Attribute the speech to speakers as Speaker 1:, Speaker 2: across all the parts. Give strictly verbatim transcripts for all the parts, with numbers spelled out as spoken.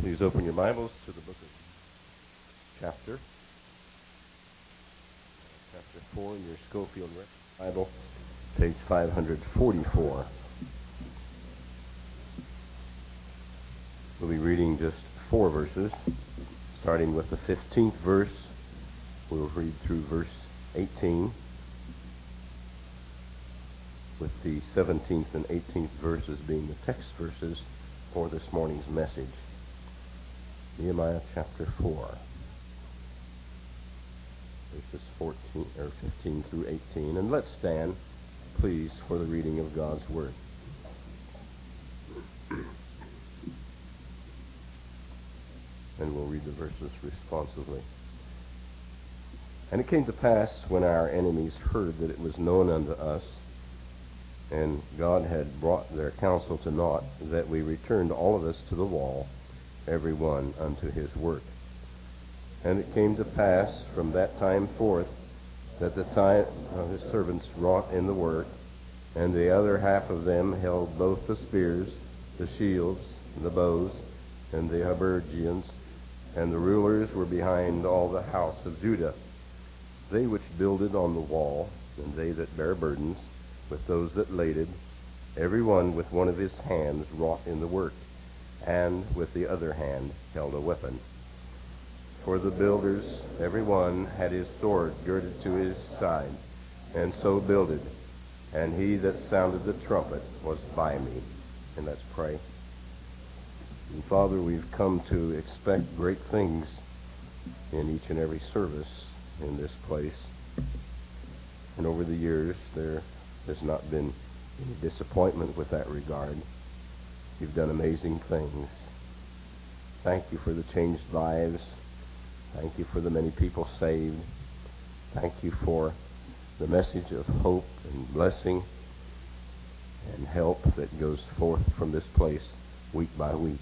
Speaker 1: Please open your Bibles to the book of chapter, chapter four in your Schofield Bible, page five forty-four. We'll be reading just four verses, starting with the fifteenth verse. We'll read through verse eighteen, with the seventeenth and eighteenth verses being the text verses for this morning's message. Nehemiah chapter four, verses fourteen or fifteen through eighteen, and let's stand, please, for the reading of God's Word. And we'll read the verses responsively. And it came to pass, when our enemies heard that it was known unto us, and God had brought their counsel to naught, that we returned all of us to the wall, every one unto his work. And it came to pass from that time forth that the time of his servants wrought in the work, and the other half of them held both the spears, the shields, the bows, and the habergeons, and the rulers were behind all the house of Judah. They which builded on the wall, and they that bare burdens, with those that laded, every one with one of his hands wrought in the work, and with the other hand held a weapon. For the builders, every one had his sword girded to his side, and so builded. And he that sounded the trumpet was by me. And let's pray. And Father, we've come to expect great things in each and every service in this place. And over the years, there has not been any disappointment with that regard. You've done amazing things. Thank you for the changed lives. Thank you for the many people saved. Thank you for the message of hope and blessing and help that goes forth from this place week by week.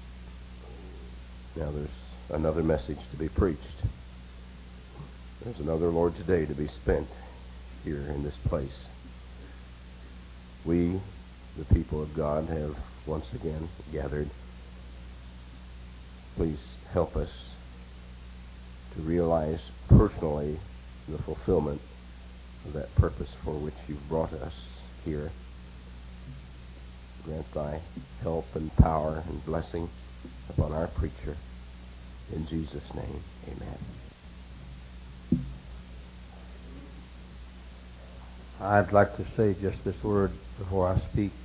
Speaker 1: Now there's another message to be preached. There's another Lord's Day to be spent here in this place. We, the people of God, have once again gathered. Please help us to realize personally the fulfillment of that purpose for which you've brought us here. Grant thy help and power and blessing upon our preacher. In Jesus' name, amen.
Speaker 2: I'd like to say just this word before I speak.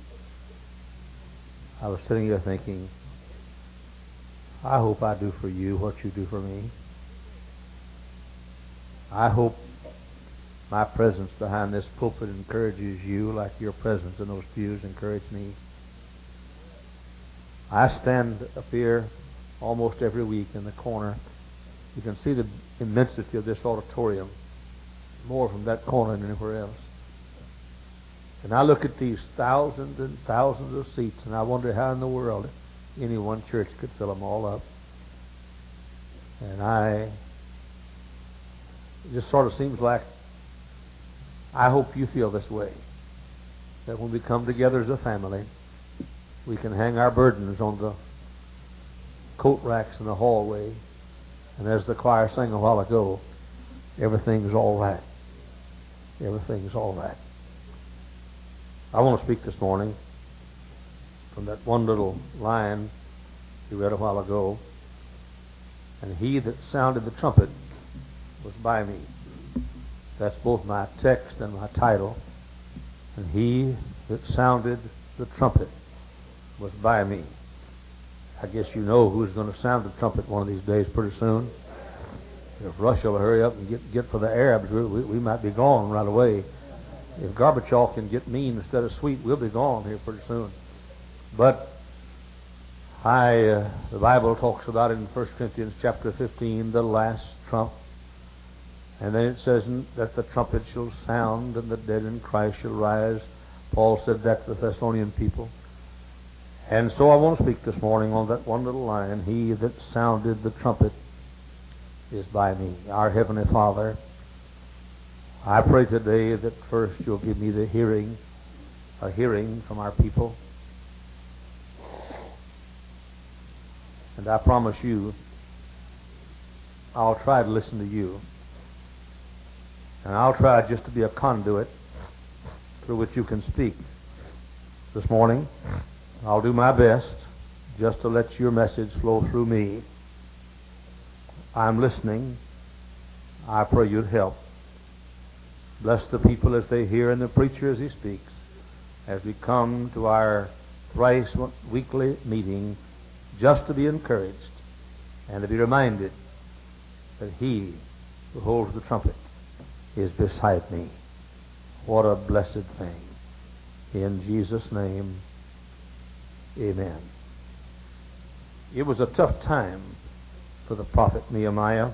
Speaker 2: I was sitting here thinking, I hope I do for you what you do for me. I hope my presence behind this pulpit encourages you like your presence in those pews encouraged me. I stand up here almost every week in the corner. You can see the immensity of this auditorium more from that corner than anywhere else. And I look at these thousands and thousands of seats, and I wonder how in the world any one church could fill them all up. And I, it just sort of seems like, I hope you feel this way, that when we come together as a family, we can hang our burdens on the coat racks in the hallway, and as the choir sang a while ago, everything's all right. Everything's all right. I want to speak this morning from that one little line you read a while ago. And he that sounded the trumpet was by me. That's both my text and my title. And he that sounded the trumpet was by me. I guess you know who's going to sound the trumpet one of these days pretty soon. If Russia will hurry up and get, get for the Arabs, we, we might be gone right away. If Gorbachev can get mean instead of sweet, we'll be gone here pretty soon. But I, uh, the Bible talks about it in First Corinthians chapter fifteen, the last trump. And then it says that the trumpet shall sound and the dead in Christ shall rise. Paul said that to the Thessalonian people. And so I want to speak this morning on that one little line, he that sounded the trumpet is by me. Our Heavenly Father, I pray today that first you'll give me the hearing, a hearing from our people. And I promise you, I'll try to listen to you. And I'll try just to be a conduit through which you can speak. This morning, I'll do my best just to let your message flow through me. I'm listening. I pray you'd help. Bless the people as they hear and the preacher as he speaks, as we come to our thrice weekly meeting, just to be encouraged and to be reminded that he who holds the trumpet is beside me. What a blessed thing. In Jesus' name, amen. It was a tough time for the prophet Nehemiah.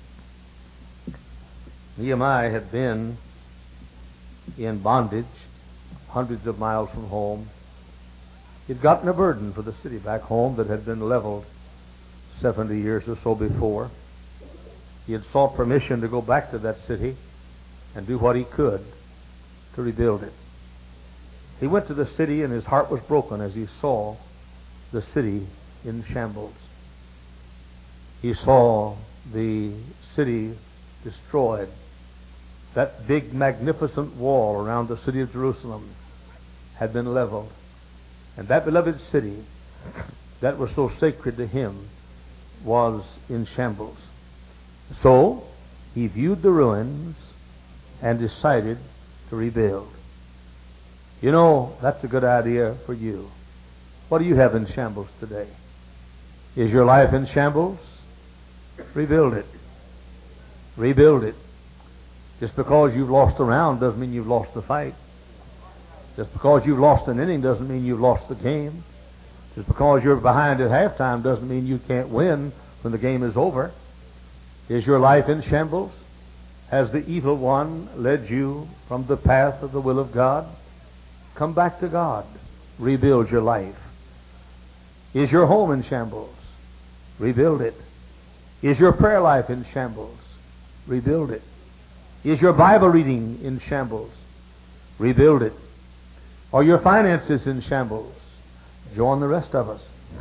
Speaker 2: Nehemiah had been in bondage hundreds of miles from home. He'd gotten a burden for the city back home that had been leveled seventy years or so before. He had sought permission to go back to that city and do what he could to rebuild it. He went to the city and his heart was broken as he saw the city in shambles. He saw the city destroyed. That big, magnificent wall around the city of Jerusalem had been leveled. And that beloved city that was so sacred to him was in shambles. So he viewed the ruins and decided to rebuild. You know, that's a good idea for you. What do you have in shambles today? Is your life in shambles? Rebuild it. Rebuild it. Just because you've lost a round doesn't mean you've lost the fight. Just because you've lost an inning doesn't mean you've lost the game. Just because you're behind at halftime doesn't mean you can't win when the game is over. Is your life in shambles? Has the evil one led you from the path of the will of God? Come back to God. Rebuild your life. Is your home in shambles? Rebuild it. Is your prayer life in shambles? Rebuild it. Is your Bible reading in shambles? Rebuild it. Are your finances in shambles? Join the rest of us.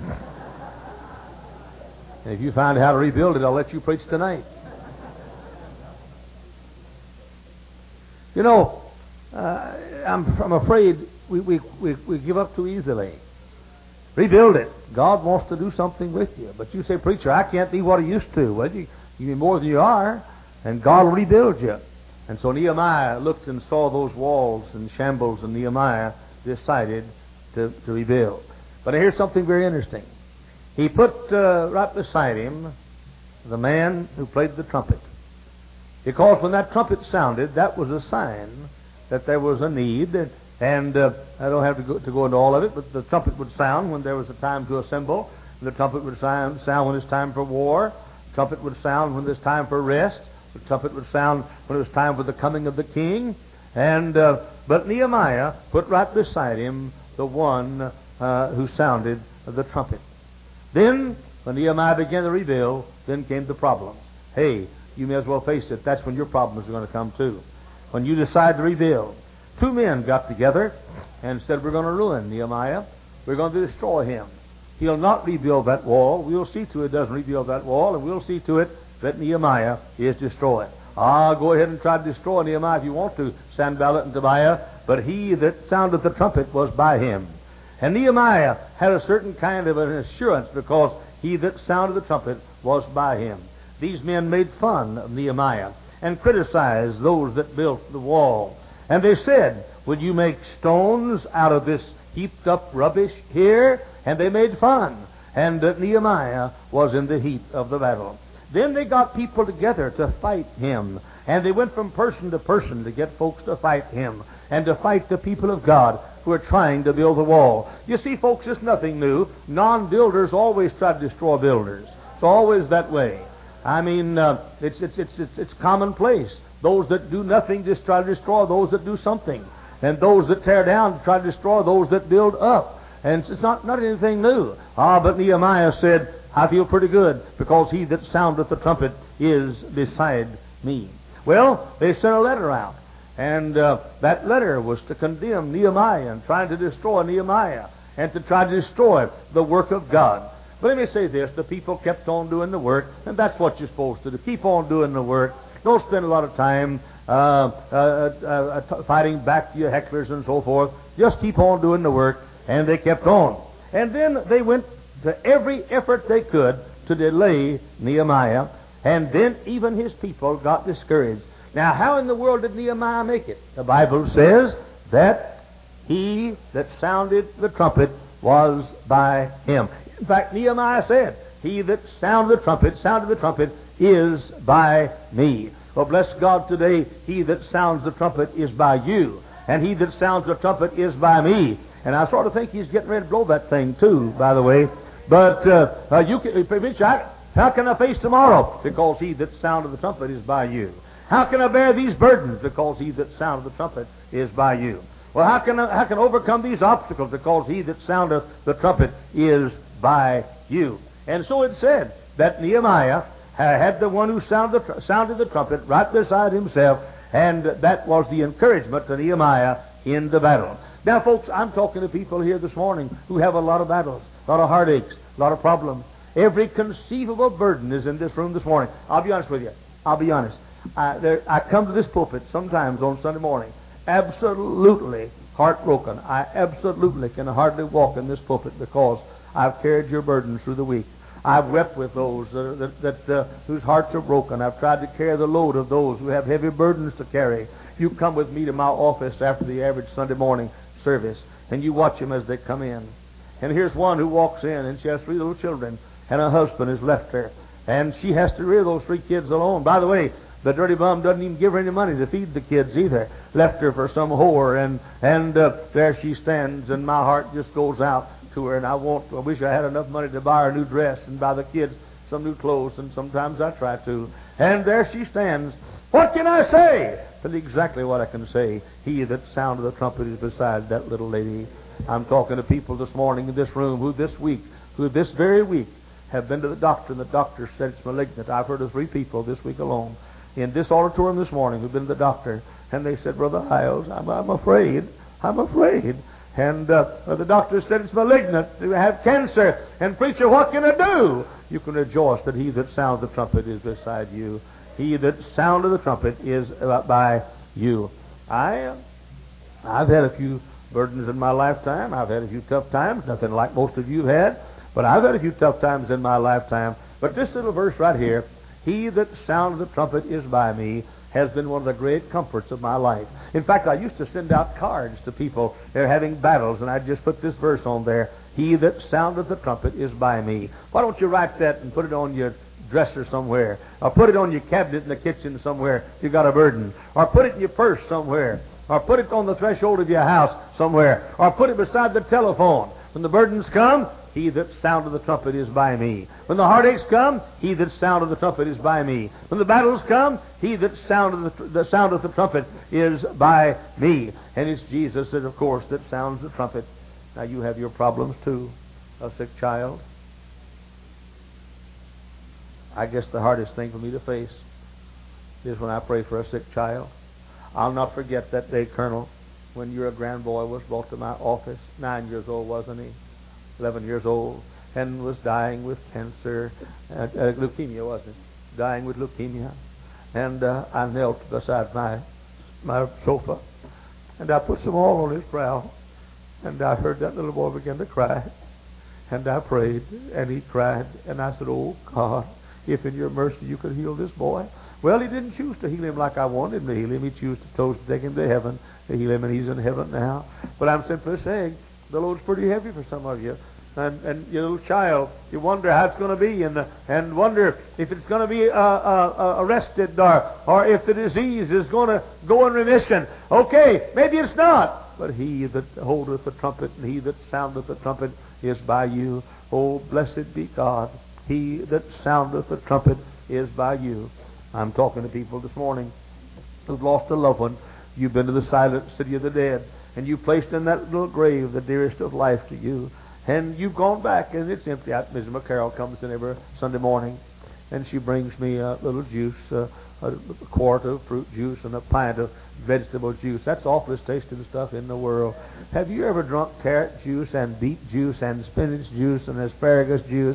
Speaker 2: And if you find how to rebuild it, I'll let you preach tonight. You know, uh, I'm, I'm afraid we, we, we, we give up too easily. Rebuild it. God wants to do something with you. But you say, preacher, I can't be what I used to. Well, you, you be more than you are, and God will rebuild you. And so Nehemiah looked and saw those walls and shambles, and Nehemiah decided to, to rebuild. But here's something very interesting. He put uh, right beside him the man who played the trumpet. Because when that trumpet sounded, that was a sign that there was a need. And uh, I don't have to go, to go into all of it, but the trumpet would sound when there was a time to assemble. The trumpet would sound, sound when it's time for war. The trumpet would sound when there's time for rest. The trumpet would sound when it was time for the coming of the king. And uh, but Nehemiah put right beside him the one uh, who sounded the trumpet. Then, when Nehemiah began to rebuild, then came the problem. Hey, you may as well face it. That's when your problems are going to come too. When you decide to rebuild. Two men got together and said, we're going to ruin Nehemiah. We're going to destroy him. He'll not rebuild that wall. We'll see to it doesn't rebuild that wall, and we'll see to it that Nehemiah is destroyed. Ah, go ahead and try to destroy Nehemiah if you want to, Sanballat and Tobiah, but he that sounded the trumpet was by him. And Nehemiah had a certain kind of an assurance because he that sounded the trumpet was by him. These men made fun of Nehemiah and criticized those that built the wall. And they said, would you make stones out of this heaped up rubbish here? And they made fun. And that Nehemiah was in the heat of the battle. Then they got people together to fight him. And they went from person to person to get folks to fight him and to fight the people of God who are trying to build the wall. You see, folks, it's nothing new. Non-builders always try to destroy builders. It's always that way. I mean, uh, it's, it's, it's, it's, it's commonplace. Those that do nothing just try to destroy those that do something. And those that tear down try to destroy those that build up. And it's not, not anything new. Ah, but Nehemiah said, I feel pretty good because he that soundeth the trumpet is beside me. Well, they sent a letter out. And uh, that letter was to condemn Nehemiah and try to destroy Nehemiah and to try to destroy the work of God. But let me say this, the people kept on doing the work, and that's what you're supposed to do. Keep on doing the work. Don't spend a lot of time uh, uh, uh, uh, fighting back to your hecklers and so forth. Just keep on doing the work, and they kept on. And then they went to every effort they could to delay Nehemiah, and then even his people got discouraged. Now, how in the world did Nehemiah make it? The Bible says that he that sounded the trumpet was by him. In fact, Nehemiah said, he that sounded the trumpet, sounded the trumpet, is by me. Well, bless God today, he that sounds the trumpet is by you, and he that sounds the trumpet is by me. And I sort of think he's getting ready to blow that thing too, by the way. But uh, uh, you can, how can I face tomorrow? Because he that sounded the trumpet is by you. How can I bear these burdens? Because he that sounded the trumpet is by you. Well, how can I, how can I overcome these obstacles? Because he that soundeth the trumpet is by you. And so it said that Nehemiah had the one who sounded the, sounded the trumpet right beside himself, and that was the encouragement to Nehemiah in the battle. Now, folks, I'm talking to people here this morning who have a lot of battles, a lot of heartaches, a lot of problems. Every conceivable burden is in this room this morning. I'll be honest with you. I'll be honest. I, there, I come to this pulpit sometimes on Sunday morning absolutely heartbroken. I absolutely can hardly walk in this pulpit because I've carried your burdens through the week. I've wept with those uh, that, that uh, whose hearts are broken. I've tried to carry the load of those who have heavy burdens to carry. You come with me to my office after the average Sunday morning service, and you watch them as they come in. And here's one who walks in, and she has three little children, and her husband has left her, and she has to rear those three kids alone. By the way, the dirty bum doesn't even give her any money to feed the kids either. Left her for some whore, and and uh, there she stands, and my heart just goes out to her, and I want, I wish I had enough money to buy her a new dress and buy the kids some new clothes, and sometimes I try to. And there she stands. What can I say? That's exactly what I can say. He that sounded the trumpet is beside that little lady. I'm talking to people this morning in this room who this week, who this very week, have been to the doctor, and the doctor said it's malignant. I've heard of three people this week alone in this auditorium this morning who've been to the doctor, and they said, Brother Hiles, I'm, I'm afraid, I'm afraid. And uh, the doctor said it's malignant, you have cancer. And preacher, what can I do? You can rejoice that he that sounds the trumpet is beside you. He that sounded the trumpet is by you. I, uh, I've had a few burdens in my lifetime. I've had a few tough times, nothing like most of you have had. But I've had a few tough times in my lifetime. But this little verse right here, he that sounded the trumpet is by me, has been one of the great comforts of my life. In fact, I used to send out cards to people. They're having battles, and I just put this verse on there. He that soundeth the trumpet is by me. Why don't you write that and put it on your dresser somewhere, or put it on your cabinet in the kitchen somewhere if you got a burden, or put it in your purse somewhere, or put it on the threshold of your house somewhere, or put it beside the telephone. When the burdens come, he that sounded the trumpet is by me. When the heartaches come, he that sounded the trumpet is by me. When the battles come, he that sounded the, the sound of the trumpet is by me. And it's Jesus that, of course, that sounds the trumpet. Now you have your problems too. A sick child. I guess the hardest thing for me to face is when I pray for a sick child. I'll not forget that day, Colonel, when your grand boy was brought to my office. Nine years old, wasn't he? Eleven years old, and was dying with cancer, uh, uh, leukemia, wasn't it? Dying with leukemia. And uh, I knelt beside my my sofa, and I put some oil on his brow, and I heard that little boy begin to cry. And I prayed, and he cried, and I said, oh, God, if in your mercy you could heal this boy. Well, he didn't choose to heal him like I wanted him to heal him. He chose to, chose to take him to heaven, to heal him, and he's in heaven now. But I'm simply saying, the load's pretty heavy for some of you. And, and your little child, you wonder how it's going to be, and and wonder if it's going to be uh, uh, arrested, or, or if the disease is going to go in remission. Okay, maybe it's not. But he that holdeth the trumpet, and he that soundeth the trumpet is by you. Oh, blessed be God. He that soundeth the trumpet is by you. I'm talking to people this morning who've lost a loved one. You've been to the silent city of the dead, and you placed in that little grave the dearest of life to you. And you've gone back, and it's empty. Missus McCarroll comes in every Sunday morning, and she brings me a little juice, uh, a quart of fruit juice and a pint of vegetable juice. That's the awfulest tasting stuff in the world. Have you ever drunk carrot juice and beet juice and spinach juice and asparagus juice?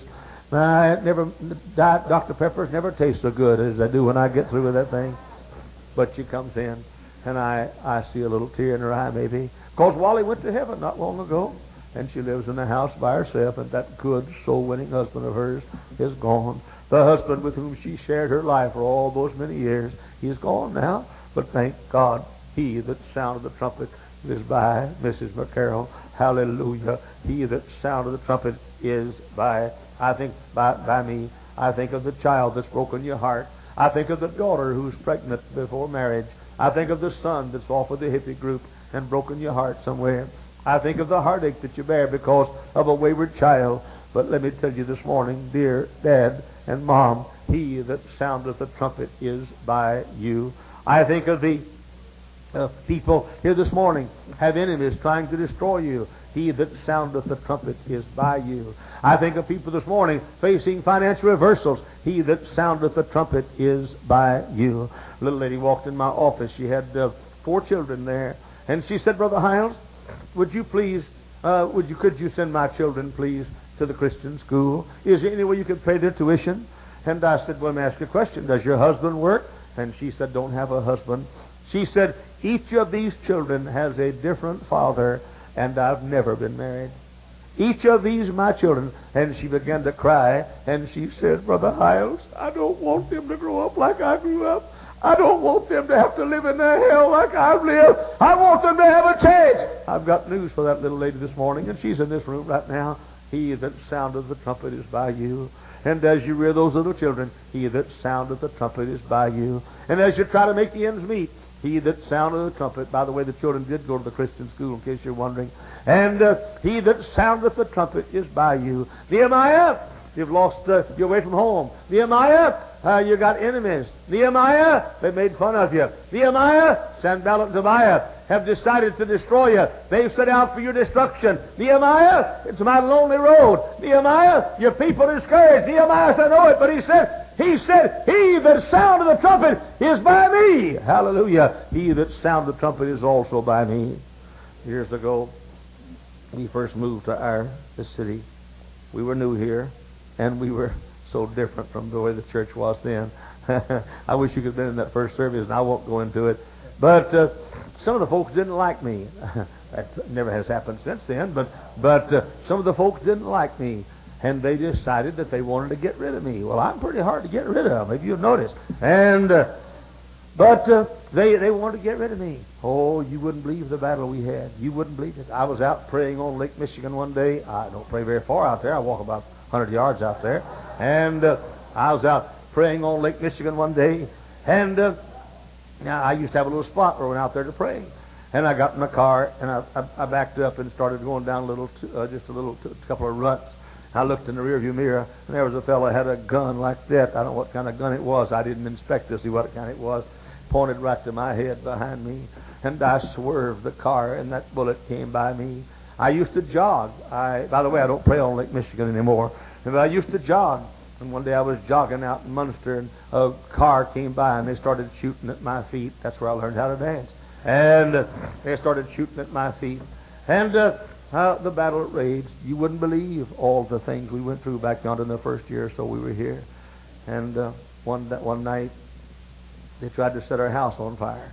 Speaker 2: I never, Diet Doctor Peppers never taste so good as I do when I get through with that thing. But she comes in, and I, I see a little tear in her eye, maybe. Because Wally went to heaven not long ago, and she lives in a house by herself, and that good, soul-winning husband of hers is gone. The husband with whom she shared her life for all those many years, he's gone now. But thank God, he that sounded the trumpet is by Missus McCarroll. Hallelujah. He that sounded the trumpet is by, I think, by, by me. I think of the child that's broken your heart. I think of the daughter who's pregnant before marriage. I think of the son that's off with the hippie group and broken your heart somewhere. I think of the heartache that you bear because of a wayward child. But let me tell you this morning, dear Dad and Mom, he that soundeth the trumpet is by you. I think of the uh, people here this morning have enemies trying to destroy you. He that soundeth the trumpet is by you. I think of people this morning facing financial reversals. He that soundeth the trumpet is by you. A little lady walked in my office. She had uh, four children there. And she said, Brother Hiles, would you please, uh, would you, could you send my children, please, to the Christian school? Is there any way you could pay their tuition? And I said, well, let me ask you a question. Does your husband work? And she said, don't have a husband. She said, each of these children has a different father, and I've never been married. Each of these my children. And she began to cry, and she said, Brother Hiles, I don't want them to grow up like I grew up. I don't want them to have to live in the hell like I've lived. I want them to have a chance. I've got news for that little lady this morning, and she's in this room right now. He that soundeth the trumpet is by you. And as you rear those little children, he that soundeth the trumpet is by you. And as you try to make the ends meet, he that soundeth the trumpet. By the way, the children did go to the Christian school, in case you're wondering. And uh, he that soundeth the trumpet is by you. Nehemiah, you've lost, uh, you're away from home. Nehemiah, uh, you got enemies. Nehemiah, they made fun of you. Nehemiah, Sanballat and Tobiah have decided to destroy you. They've set out for your destruction. Nehemiah, it's my lonely road. Nehemiah, your people are discouraged. Nehemiah said, I know it, but he said, he said, he that sounded the trumpet is by me. Hallelujah. He that sounded the trumpet is also by me. Years ago, we first moved to our this city. We were new here, and we were so different from the way the church was then. I wish you could have been in that first service, and I won't go into it. But uh, some of the folks didn't like me. That never has happened since then, but but uh, some of the folks didn't like me, and they decided that they wanted to get rid of me. Well, I'm pretty hard to get rid of, if you've noticed. And uh, but uh, they they wanted to get rid of me. Oh, you wouldn't believe the battle we had. You wouldn't believe it. I was out praying on Lake Michigan one day. I don't pray very far out there. I walk about one hundred yards out there. And uh, I was out praying on Lake Michigan one day, and uh, now I used to have a little spot where I went out there to pray. And I got in my car, and I, I, I backed up and started going down a little, uh, just a little, t- couple of ruts. I looked in the rearview mirror, and there was a fellow had a gun like that. I don't know what kind of gun it was. I didn't inspect to see what kind it was. Pointed right to my head behind me, and I swerved the car, and that bullet came by me. I used to jog. I, by the way, I don't pray on Lake Michigan anymore. And I used to jog. And one day I was jogging out in Munster, and a car came by, and they started shooting at my feet. That's where I learned how to dance. And uh, they started shooting at my feet. And uh, uh, the battle raged. You wouldn't believe all the things we went through back yonder in the first year or so we were here. And uh, one one night, they tried to set our house on fire.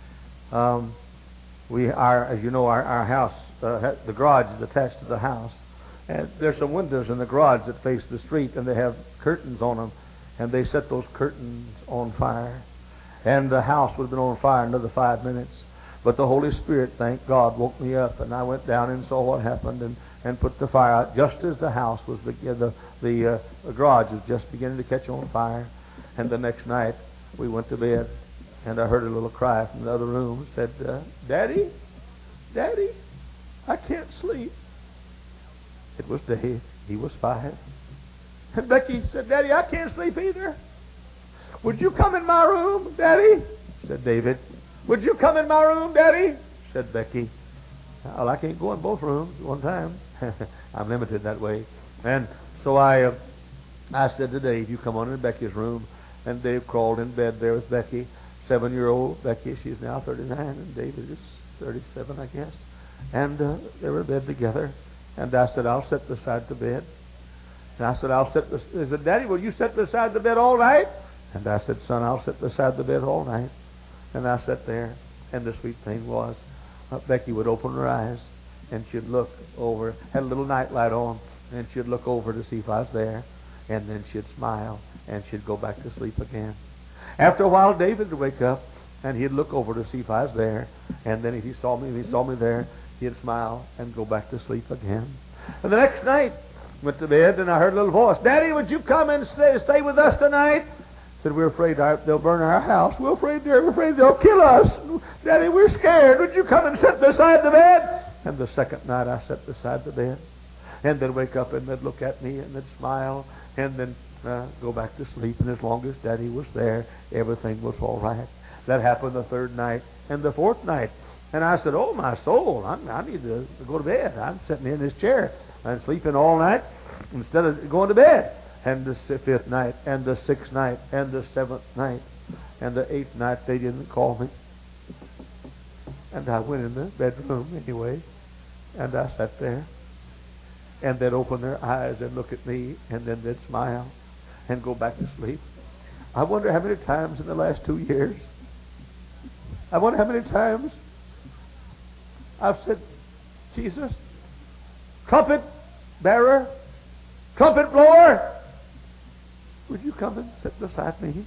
Speaker 2: Um, we are, as you know, our, our house, uh, the garage is attached to the house. And there's some windows in the garage that face the street, and they have curtains on them. And they set those curtains on fire. And the house would have been on fire in another five minutes. But the Holy Spirit, thank God, woke me up, and I went down and saw what happened and, and put the fire out just as the house was, the the, the, uh, the garage was just beginning to catch on fire. And the next night, we went to bed, and I heard a little cry from the other room. Said, uh, Daddy, Daddy, I can't sleep. It was Dave. He was five. And Becky said, Daddy, I can't sleep either. Would you come in my room, Daddy? Said David. Would you come in my room, Daddy? Said Becky. Well, I can't go in both rooms at one time. I'm limited that way. And so I uh, I said to Dave, you come on in Becky's room. And Dave crawled in bed there with Becky, seven-year-old Becky. She's now thirty-nine, and David is thirty-seven, I guess. And uh, they were in bed together. And I said, I'll sit beside the bed. And I said, I'll sit. Bes-. He said, Daddy, will you sit beside the bed all night? And I said, son, I'll sit beside the bed all night. And I sat there. And the sweet thing was, uh, Becky would open her eyes, and she'd look over, had a little night light on, and she'd look over to see if I was there. And then she'd smile, and she'd go back to sleep again. After a while, David would wake up, and he'd look over to see if I was there. And then if he saw me, if he saw me there, he'd smile and go back to sleep again. And the next night, went to bed, and I heard a little voice, Daddy, would you come and stay, stay with us tonight? I said, we're afraid our, they'll burn our house. We're afraid, they're we're afraid they'll kill us. Daddy, we're scared. Would you come and sit beside the bed? And the second night, I sat beside the bed. And they'd wake up, and they'd look at me, and they'd smile, and then uh, go back to sleep. And as long as Daddy was there, everything was all right. That happened the third night and the fourth night. And I said, oh, my soul, I, I need to go to bed. I'm sitting in this chair and sleeping all night instead of going to bed. And the fifth night, and the sixth night, and the seventh night, and the eighth night, they didn't call me. And I went in the bedroom anyway, and I sat there. And they'd open their eyes and look at me, and then they'd smile and go back to sleep. I wonder how many times in the last two years, I wonder how many times I've said, Jesus, trumpet bearer, trumpet blower, would you come and sit beside me?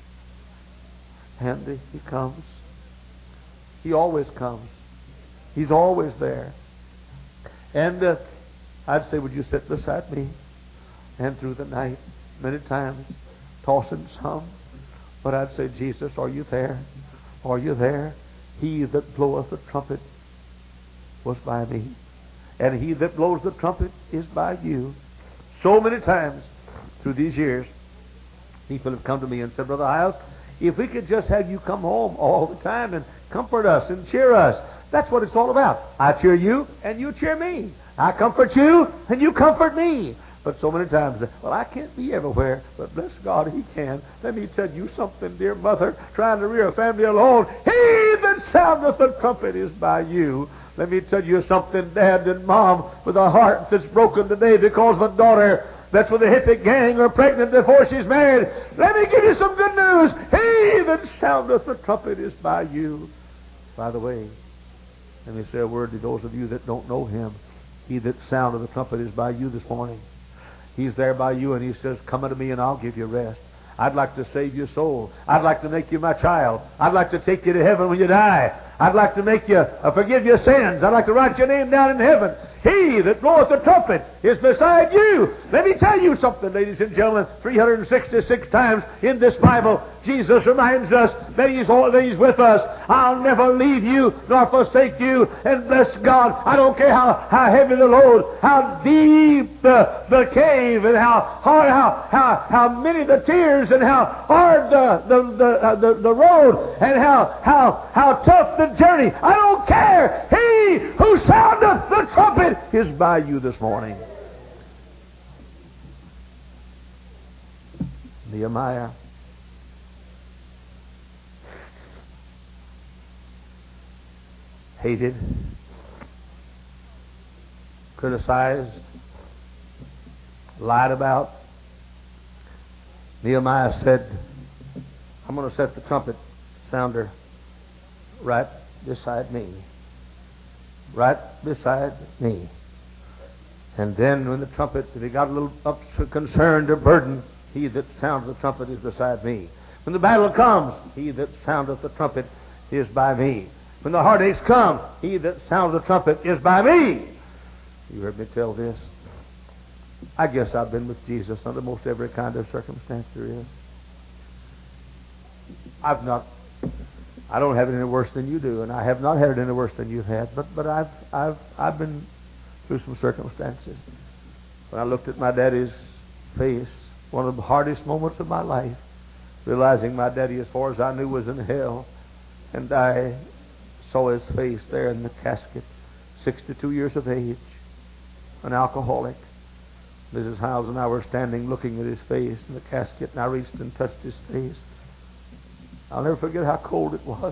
Speaker 2: And he comes. He always comes. He's always there. And uh, I'd say, would you sit beside me? And through the night, many times, tossing some. But I'd say, Jesus, are you there? Are you there? He that bloweth the trumpet was by me. And he that blows the trumpet is by you. So many times through these years, people have come to me and said, Brother Hiles, if we could just have you come home all the time and comfort us and cheer us. That's what it's all about. I cheer you and you cheer me. I comfort you and you comfort me. But so many times, well, I can't be everywhere, but bless God, He can. Let me tell you something, dear mother, trying to rear a family alone. He that soundeth the trumpet is by you. Let me tell you something, Dad and Mom, with a heart that's broken today because of a daughter that's with a hippie gang or pregnant before she's married. Let me give you some good news. He that soundeth the trumpet is by you. By the way, let me say a word to those of you that don't know Him. He that soundeth the trumpet is by you this morning. He's there by you, and He says, come unto me and I'll give you rest. I'd like to save your soul. I'd like to make you my child. I'd like to take you to heaven when you die. I'd like to make you uh, forgive your sins. I'd like to write your name down in heaven. He that bloweth the trumpet is beside you. Let me tell you something, ladies and gentlemen. three hundred sixty-six times in this Bible, Jesus reminds us that He's always with us. I'll never leave you nor forsake you. And bless God, I don't care how, how heavy the load, how deep the, the cave, and how hard, how, how, how many the tears, and how hard the, the, the, uh, the, the road, and how, how, how tough the journey. I don't care. He who soundeth the trumpet is by you this morning. Nehemiah. Hated, criticized, lied about. Nehemiah said, I'm going to set the trumpet sounder right beside me. Right beside me. And then when the trumpet, if he got a little up, concerned or burdened, he that soundeth the trumpet is beside me. When the battle comes, he that soundeth the trumpet is by me. When the heartaches come, he that soundeth the trumpet is by me. You heard me tell this. I guess I've been with Jesus under most every kind of circumstance there is. I've not, I don't have it any worse than you do, and I have not had it any worse than you've had, but, but I've, I've, I've been through some circumstances. When I looked at my daddy's face, one of the hardest moments of my life, realizing my daddy, as far as I knew, was in hell, and I saw his face there in the casket, sixty-two years of age, an alcoholic, Missus Howes and I were standing looking at his face in the casket, and I reached and touched his face. I'll never forget how cold it was.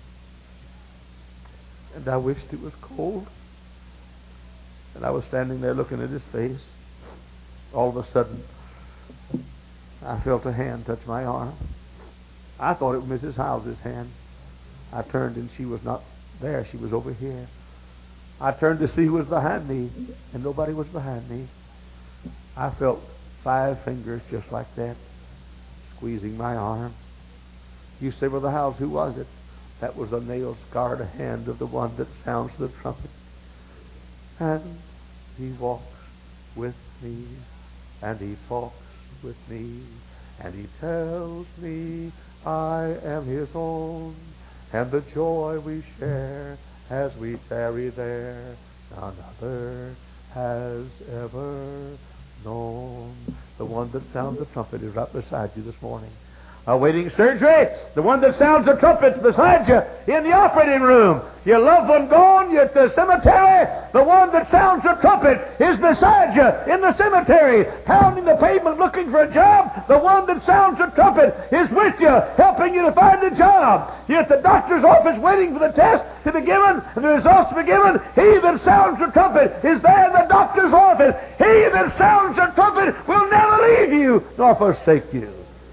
Speaker 2: And I wished it was cold. And I was standing there looking at his face. All of a sudden, I felt a hand touch my arm. I thought it was Missus Howes' hand. I turned and she was not there. She was over here. I turned to see who was behind me, and nobody was behind me. I felt five fingers just like that, squeezing my arm. You say, Brother Howes, who was it? That was the nail-scarred hand of the one that sounds the trumpet. And he walks with me, and he talks with me, and he tells me I am his own, and the joy we share as we tarry there, none other has ever known. The one that sounds the trumpet is right beside you this morning. Awaiting surgery, the one that sounds the trumpet's beside you in the operating room. Your loved one gone, you're at the cemetery, the one that sounds the trumpet is beside you in the cemetery, pounding the pavement looking for a job. The one that sounds the trumpet is with you, helping you to find a job. You're at the doctor's office waiting for the test to be given and the results to be given. He that sounds the trumpet is there in the doctor's office. He that sounds the trumpet will never leave you nor forsake you.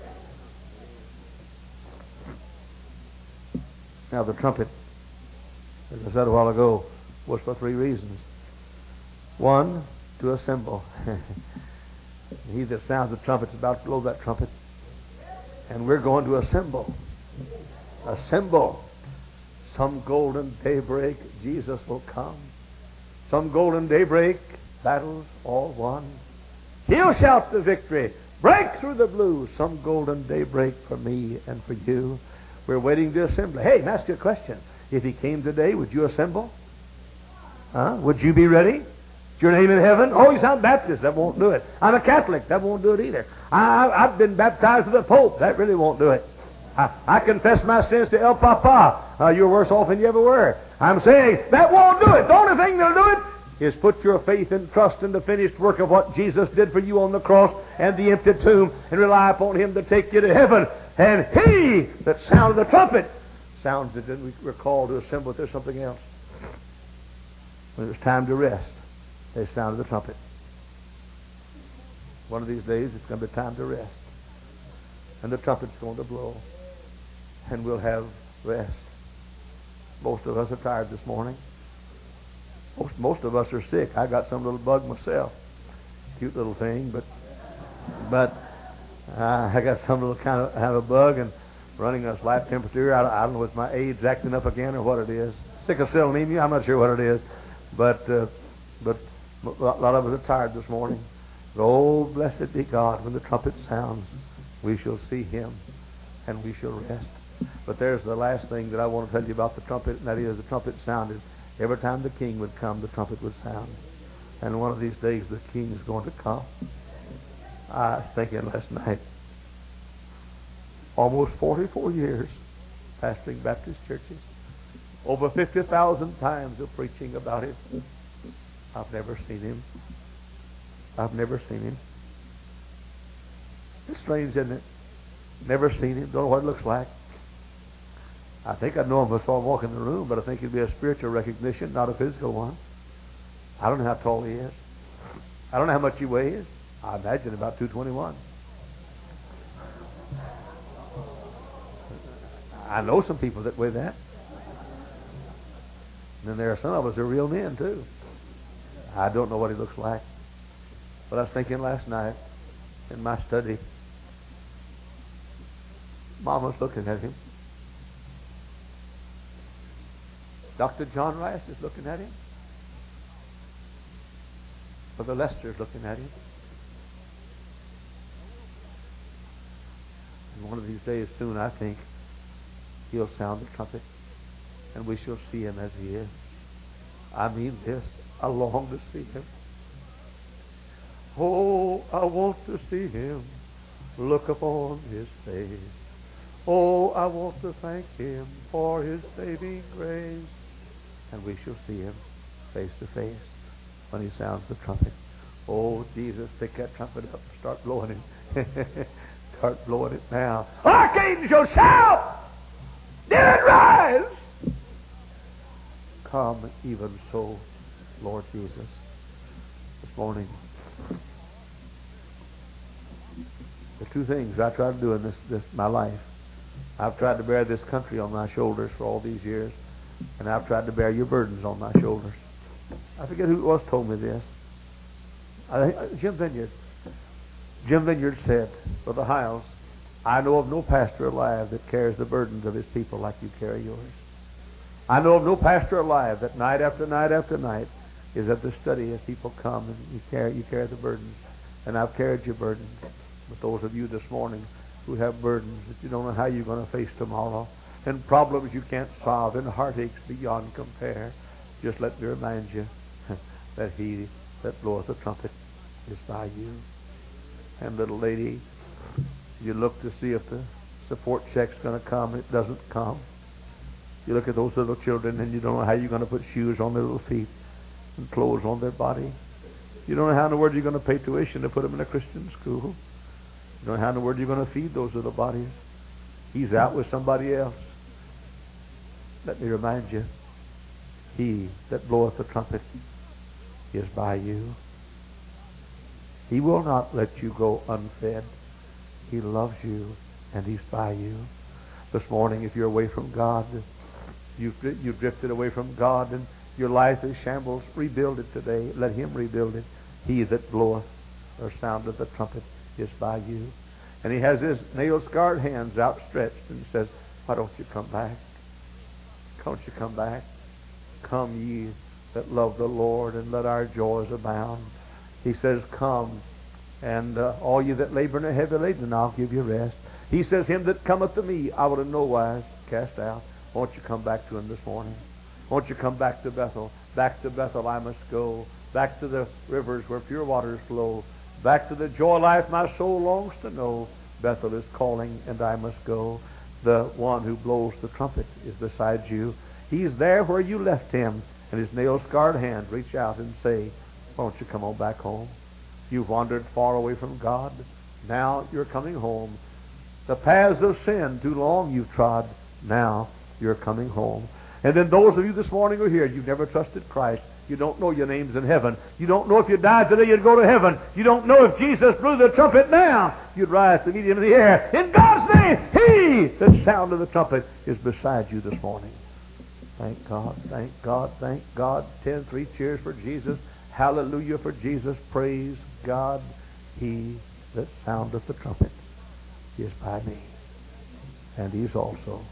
Speaker 2: Now the trumpet, as I said a while ago, was for three reasons. One, to assemble. He that sounds the trumpet is about to blow that trumpet. And we're going to assemble. Assemble. Some golden daybreak, Jesus will come. Some golden daybreak, battles all won. He'll shout the victory. Break through the blue. Some golden daybreak for me and for you. We're waiting to assemble. Hey, let me ask you a question. If he came today, would you assemble? Huh? Would you be ready? Is your name in heaven? Oh, you sound Baptist. That won't do it. I'm a Catholic. That won't do it either. I, I've been baptized with the Pope. That really won't do it. I, I confess my sins to El Papa. Uh, you're worse off than you ever were. I'm saying that won't do it. The only thing that'll do it is put your faith and trust in the finished work of what Jesus did for you on the cross and the empty tomb, and rely upon him to take you to heaven. And he that sounded the trumpet sounds it, and we're called to assemble. There's something else. When it was time to rest, they sounded the trumpet. One of these days, it's going to be time to rest. And the trumpet's going to blow. And we'll have rest. Most of us are tired this morning. Most, most of us are sick. I got some little bug myself. Cute little thing, but but uh, I got some little kind of have a bug and running a slight temperature. I, I don't know if my AIDS acting up again or what it is. Sickle cell anemia. I'm not sure what it is, but uh, but a lot of us are tired this morning. But oh, blessed be God! When the trumpet sounds, we shall see Him, and we shall rest. But there's the last thing that I want to tell you about the trumpet, and that is the trumpet sounded. Every time the king would come, the trumpet would sound. And one of these days, the king is going to come. I was thinking last night, almost forty-four years pastoring Baptist churches, over fifty thousand times of preaching about it. I've never seen him. I've never seen him. It's strange, isn't it? Never seen him. Don't know what it looks like. I think I'd know him before I walk in the room, but I think it'd be a spiritual recognition, not a physical one. I don't know how tall he is. I don't know how much he weighs. I imagine about two twenty-one. I know some people that weigh that. And then there are some of us who are real men, too. I don't know what he looks like. But I was thinking last night in my study, Mama's looking at him. Doctor John Rice is looking at him. Brother Lester is looking at him. And one of these days soon, I think, he'll sound the trumpet, and we shall see him as he is. I mean this. I long to see him. Oh, I want to see him. Look upon his face. Oh, I want to thank him for his saving grace. And we shall see him face to face when he sounds the trumpet. Oh, Jesus, pick that trumpet up and start blowing it. Start blowing it now. Archangel, shout! Dead rise! Come even so, Lord Jesus. This morning, the two things I try to do in this, this my life. I've tried to bear this country on my shoulders for all these years, and I've tried to bear your burdens on my shoulders. I forget who it was told me this. I think Jim Vineyard. Jim Vineyard said, Brother Hiles, I know of no pastor alive that carries the burdens of his people like you carry yours. I know of no pastor alive that night after night after night is at the study as people come and you carry you carry the burdens. And I've carried your burdens. But those of you this morning who have burdens that you don't know how you're going to face tomorrow, and problems you can't solve, and heartaches beyond compare, just let me remind you that he that bloweth the trumpet is by you. And little lady, you look to see if the support check's going to come, and it doesn't come. You look at those little children and you don't know how you're going to put shoes on their little feet and clothes on their body. You don't know how in the world you're going to pay tuition to put them in a Christian school. You don't know how in the world you're going to feed those little bodies. He's out with somebody else. Let me remind you, he that bloweth the trumpet is by you. He will not let you go unfed. He loves you and he's by you. This morning, if you're away from God, you've, you've drifted away from God and your life is shambles, rebuild it today. Let him rebuild it. He that bloweth or soundeth the trumpet is by you. And he has his nail-scarred hands outstretched and says, why don't you come back? Don't you come back? Come ye that love the Lord, and let our joys abound. He says, come, and uh, all you that labor and are heavy laden, and I'll give you rest. He says, him that cometh to me, I will in no wise cast out. Won't you come back to him this morning? Won't you come back to Bethel? Back to Bethel I must go. Back to the rivers where pure waters flow. Back to the joy life my soul longs to know. Bethel is calling, and I must go. The one who blows the trumpet is beside you. He's there where you left him, and his nail-scarred hand reach out and say, won't you come on back home? You've wandered far away from God. Now you're coming home. The paths of sin too long you've trod. Now you're coming home. And then those of you this morning who are here, you've never trusted Christ. You don't know your name's in heaven. You don't know if you died today you'd go to heaven. You don't know if Jesus blew the trumpet now you'd rise to meet him in the air. In God's name, he that sounded the trumpet is beside you this morning. Thank God, thank God, thank God. Ten, three cheers for Jesus. Hallelujah for Jesus. Praise God. He that soundeth the trumpet is by me. And he's also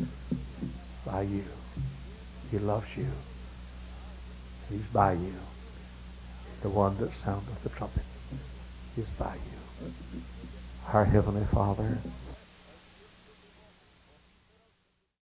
Speaker 2: by you. He loves you. He's by you. The one that soundeth the trumpet is by you. Our Heavenly Father,